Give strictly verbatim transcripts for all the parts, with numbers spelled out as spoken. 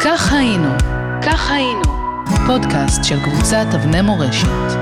כך היינו, כך היינו, פודקאסט של קבוצת אבני מורשת.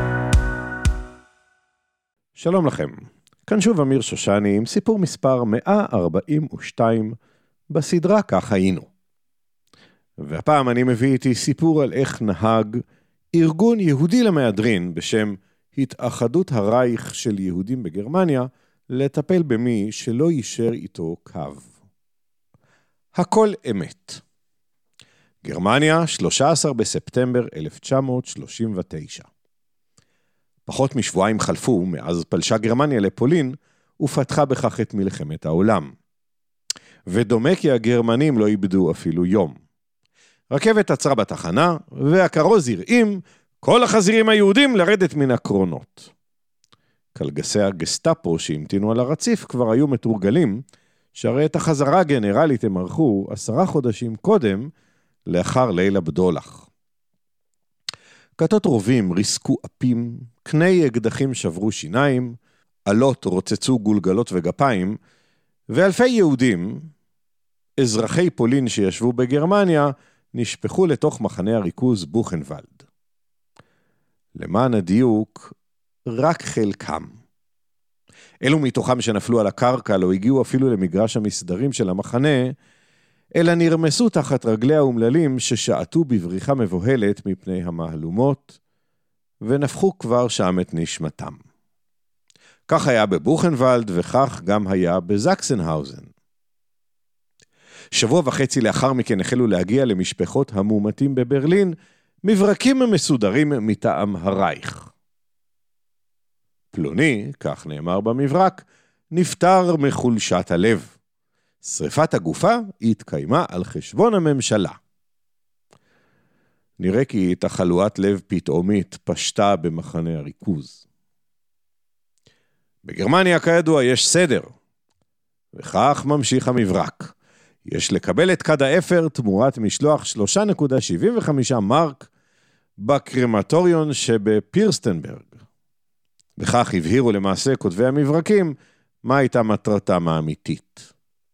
שלום לכם, כאן שוב אמיר שושני עם סיפור מספר מאה ארבעים ושתיים בסדרה כך היינו. והפעם אני מביא איתי סיפור על איך נהג ארגון יהודי למהדרין בשם התאחדות הרייך של יהודים בגרמניה לטפל במי שלא יישר איתו קו. הכל אמת. גרמניה, שלושה עשר בספטמבר אלף תשע מאות שלושים ותשע. פחות משבועיים חלפו מאז פלשה גרמניה לפולין ופתחה בכך את מלחמת העולם. ודומה כי הגרמנים לא איבדו אפילו יום. רכבת עצרה בתחנה והכרוז הרעים כל החזירים היהודים לרדת מן הקרונות. קלגסי הגסטאפו שהמתינו על הרציף כבר היו מתורגלים, שהרי את החזרה הגנרלית הם ערכו עשרה חודשים קודם לאחר ליל הבדולח. כתות רובים ריסקו אפים, קני אקדחים שברו שיניים, עלות רוצצו גולגלות וגפיים, ואלפי יהודים, אזרחי פולין שישבו בגרמניה, נשפכו לתוך מחנה הריכוז בוכנוולד. למען הדיוק, רק חלקם. אלו מתוכם שנפלו על הקרקע לא הגיעו אפילו למגרש המסדרים של המחנה, אלא נרמסו תחת רגלי האומללים ששעטו בבריחה מבוהלת מפני המהלומות, ונפחו כבר שם את נשמתם. כך היה בבוכנוולד וכך גם היה בזקסנהאוזן. שבוע וחצי לאחר מכן החלו להגיע למשפחות המומתים בברלין, מברקים מסודרים מטעם הרייך. פלוני, כך נאמר במברק, נפטר מחולשת הלב. שריפת הגופה התקיימה על חשבון הממשלה. נראה כי תחלואת לב פתאומית פשטה במחנה הריכוז. בגרמניה כידוע יש סדר, וכך ממשיך המברק. יש לקבל את כד האפר תמורת משלוח שלוש נקודה שבעים וחמש מרק בקרמטוריון שבפירסטנברג. וכך הבהירו למעשה כותבי המברקים מה הייתה מטרתם האמיתית.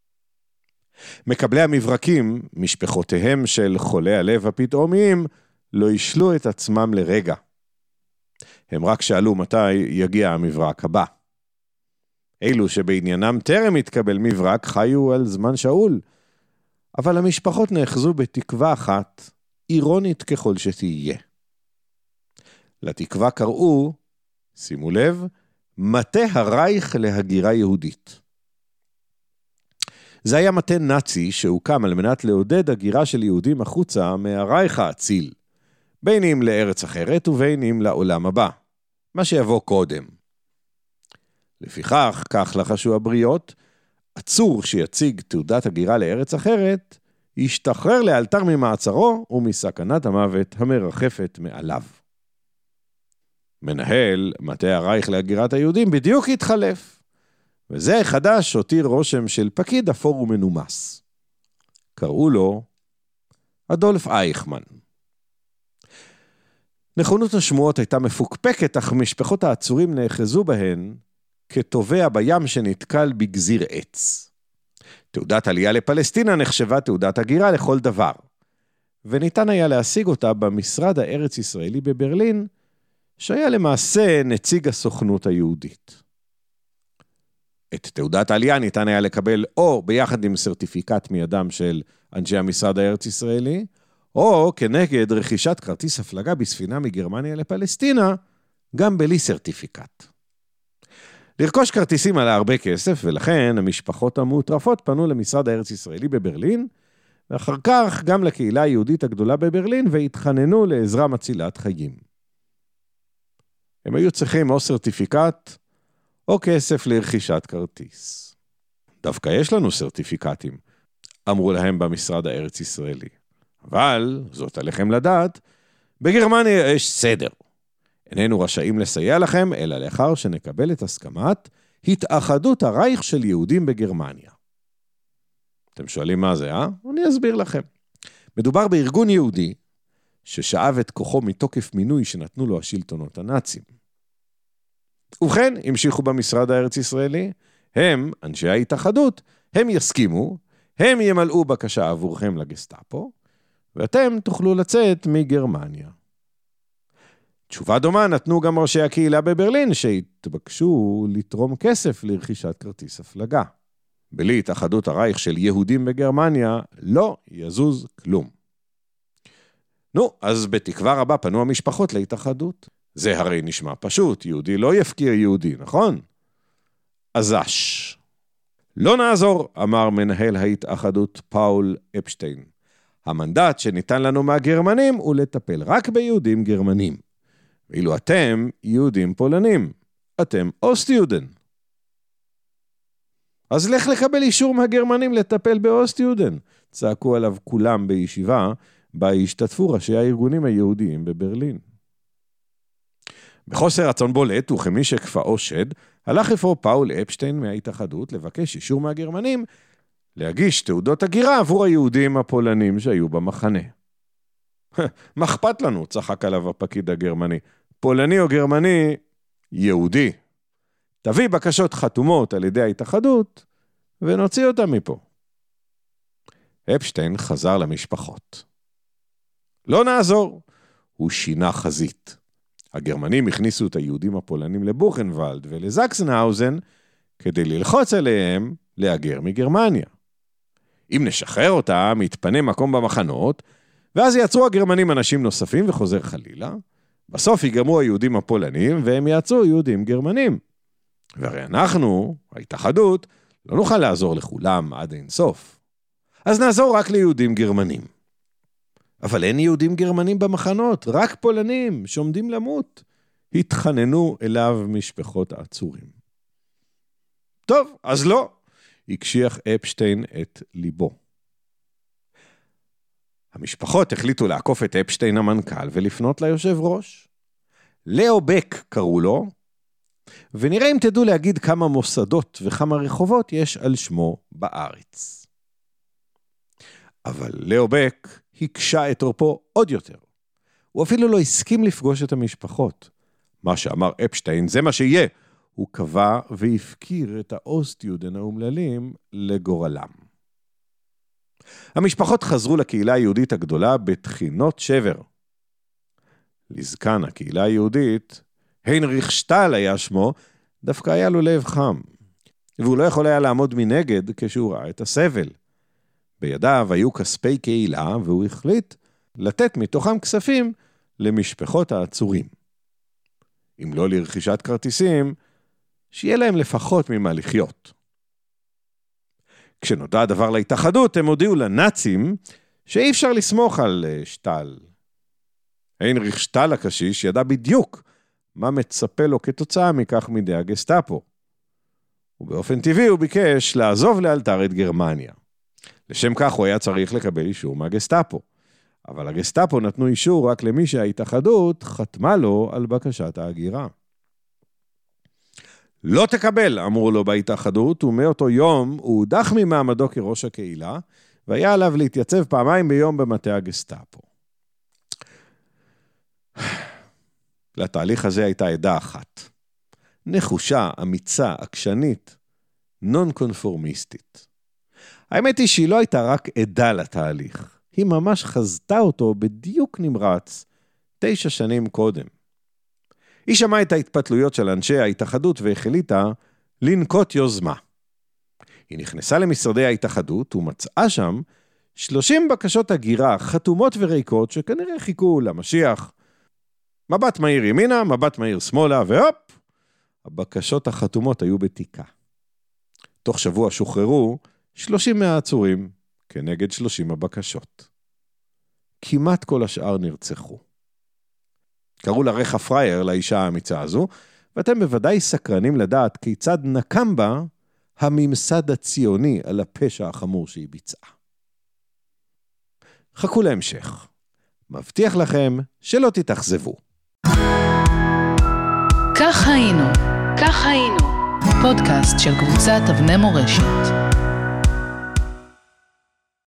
מקבלי המברקים, משפחותיהם של חולי הלב הפתאומיים, לא ישלו את עצמם לרגע. הם רק שאלו מתי יגיע המברק הבא. אלו שבעניינם טרם התקבל מברק חיו על זמן שאול, אבל המשפחות נאחזו בתקווה אחת, אירונית ככל שתהיה. לתקווה קראו, שימו לב, מטה הרייך להגירה יהודית. זה היה מטה נאצי שהוקם על מנת לעודד הגירה של יהודים החוצה מהרייך האציל, בין אם לארץ אחרת ובין אם לעולם הבא, מה שיבוא קודם. לפיכך, כך לחשו הבריות, עצור שיציג תעודת הגירה לארץ אחרת, ישתחרר לאלתר ממעצרו ומסכנת המוות המרחפת מעליו. מנהל מטה הרייך להגירת היהודים בדיוק התחלף, וזה חדש הותיר רושם של פקיד אפור ומנומס. קראו לו אדולף אייכמן. נכונות השמועות הייתה מפוקפקת, אך משפחות העצורים נאחזו בהן כטובע בים שנתקל בגזיר עץ. תעודת עלייה לפלסטינה נחשבה תעודת הגירה לכל דבר, וניתן היה להשיג אותה במשרד הארץ ישראלי בברלין, שהיה למעשה נציג הסוכנות היהודית. את תעודת העלייה ניתן היה לקבל או ביחד עם סרטיפיקט מידם של אנשי המשרד הארץ ישראלי, או כנגד רכישת כרטיס הפלגה בספינה מגרמניה לפלסטינה, גם בלי סרטיפיקט. לרכוש כרטיסים עלה הרבה כסף, ולכן המשפחות המוטרפות פנו למשרד הארץ ישראלי בברלין, ואחר כך גם לקהילה היהודית הגדולה בברלין, והתחננו לעזרה מצילת חיים. הם היו צריכים או סרטיפיקט, או כסף לרכישת כרטיס. דווקא יש לנו סרטיפיקטים, אמרו להם במשרד הארץ ישראלי. אבל, זאת עליכם לדעת, בגרמניה יש סדר. איננו רשאים לסייע לכם, אלא לאחר שנקבל את הסכמת התאחדות הרייך של יהודים בגרמניה. אתם שואלים מה זה, אה? אני אסביר לכם. מדובר בארגון יהודי, ששאב את כוחו מתוקף מינוי שנתנו לו השלטונות הנאצים. ובכן, המשיכו במשרד הארץ ישראלי, הם, אנשי ההתאחדות, הם יסכימו, הם ימלאו בקשה עבורכם לגסטאפו, ואתם תוכלו לצאת מגרמניה. תשובה דומה נתנו גם ראשי הקהילה בברלין, שהתבקשו לתרום כסף לרכישת כרטיס הפלגה. בלי התאחדות הרייך של יהודים בגרמניה, לא יזוז כלום. נו, אז בתקווה רבה פנו המשפחות להתאחדות. זה הרי נשמע פשוט, יהודי לא יפקיר יהודי, נכון? אזש. לא נעזור, אמר מנהל ההתאחדות פאול אפשטיין. המנדט שניתן לנו מהגרמנים הוא לטפל רק ביהודים גרמנים. ואילו אתם יהודים פולנים, אתם אוסט-יודן. אז לך לקבל אישור מהגרמנים לטפל באוסט-יודן, צעקו עליו כולם בישיבה, בה השתתפו ראשי הארגונים היהודיים בברלין. בחוסר רצון בולט וכמי שכפאו שד, הלך אפוא פאול אפשטיין מההתאחדות לבקש אישור מהגרמנים, להגיש תעודות הגירה עבור היהודים הפולנים שהיו במחנה. מה אכפת לנו? צחק עליו הפקיד הגרמני. פולני או גרמני, יהודי. תביא בקשות חתומות על ידי ההתאחדות, ונוציא אותם מפה. אפשטיין חזר למשפחות. לא נעזור, הוא שינה חזית. הגרמנים הכניסו את היהודים הפולנים לבוכנוולד ולזקסנהאוזן, כדי ללחוץ עליהם להגר מגרמניה. אם נשחרר אותם, יתפנה מקום במחנות, ואז יעצרו הגרמנים אנשים נוספים וחוזר חלילה, בסוף יגמרו היהודים הפולנים, והם יעצרו יהודים גרמנים. והרי אנחנו, ההתאחדות, לא נוכל לעזור לכולם עד אין סוף. אז נעזור רק ליהודים גרמנים. אבל אין יהודים גרמנים במחנות, רק פולנים שעומדים למות. התחננו אליו משפחות העצורים. טוב, אז לא. הקשיח אפשטיין את ליבו. המשפחות החליטו לעקוף את אפשטיין המנכ"ל ולפנות ליושב ראש. לאו בק קראו לו, ונראה אם תדעו להגיד כמה מוסדות וכמה רחובות יש על שמו בארץ. אבל לאו בק הקשה את עורפו עוד יותר. הוא אפילו לא הסכים לפגוש את המשפחות. מה שאמר אפשטיין זה מה שיהיה. הוא קבע והפקיר את האוסט-יודן האומללים לגורלם. המשפחות חזרו לקהילה היהודית הגדולה בתחינות שבר. לזקן הקהילה היהודית, היינריך שטל היה שמו, דווקא היה לו לב חם. והוא לא יכול היה לעמוד מנגד כשהוא ראה את הסבל. בידיו היו כספי קהילה, והוא החליט לתת מתוכם כספים למשפחות העצורים. אם לא לרכישת כרטיסים, שיהיה להם לפחות ממה לחיות. כשנודע הדבר להתאחדות, הם הודיעו לנאצים שאי אפשר לסמוך על שטל. היינריך שטל הקשיש ידע בדיוק מה מצפה לו כתוצאה מכך מידי הגסטאפו. ובאופן טבעי הוא ביקש לעזוב לאלתר את גרמניה. לשם כך הוא היה צריך לקבל אישור מהגסטאפו. אבל הגסטאפו נתנו אישור רק למי שההתאחדות חתמה לו על בקשת ההגירה. לא תקבל, אמרו לו בהתאחדות, ומאותו יום הוא הודח ממעמדו כראש הקהילה, והיה עליו להתייצב פעמיים ביום במטה הגסטאפו. לתהליך הזה הייתה עדה אחת. נחושה, אמיצה, עקשנית, נון קונפורמיסטית. האמת היא שהיא לא הייתה רק עדה לתהליך. היא ממש חזתה אותו בדיוק נמרץ תשע שנים קודם. היא שמעה את ההתפתלויות של אנשי ההתאחדות והחליטה לנקוט יוזמה. היא נכנסה למשרדי ההתאחדות ומצאה שם שלושים בקשות הגירה חתומות וריקות שכנראה חיכו למשיח. מבט מהיר ימינה, מבט מהיר שמאלה, והופ! הבקשות החתומות היו בתיקה. תוך שבוע שוחררו שלושים מהעצורים כנגד שלושים הבקשות. כמעט כל השאר נרצחו. קראו לה רחה פרייר, לאישה האמיצה הזו, ואתם בוודאי סקרנים לדעת כיצד נקם בה הממסד הציוני על הפשע החמור שהיא ביצעה. חכו להמשך. מבטיח לכם שלא תתאכזבו. כך היינו, כך היינו. פודקאסט של קבוצת אבני מורשת.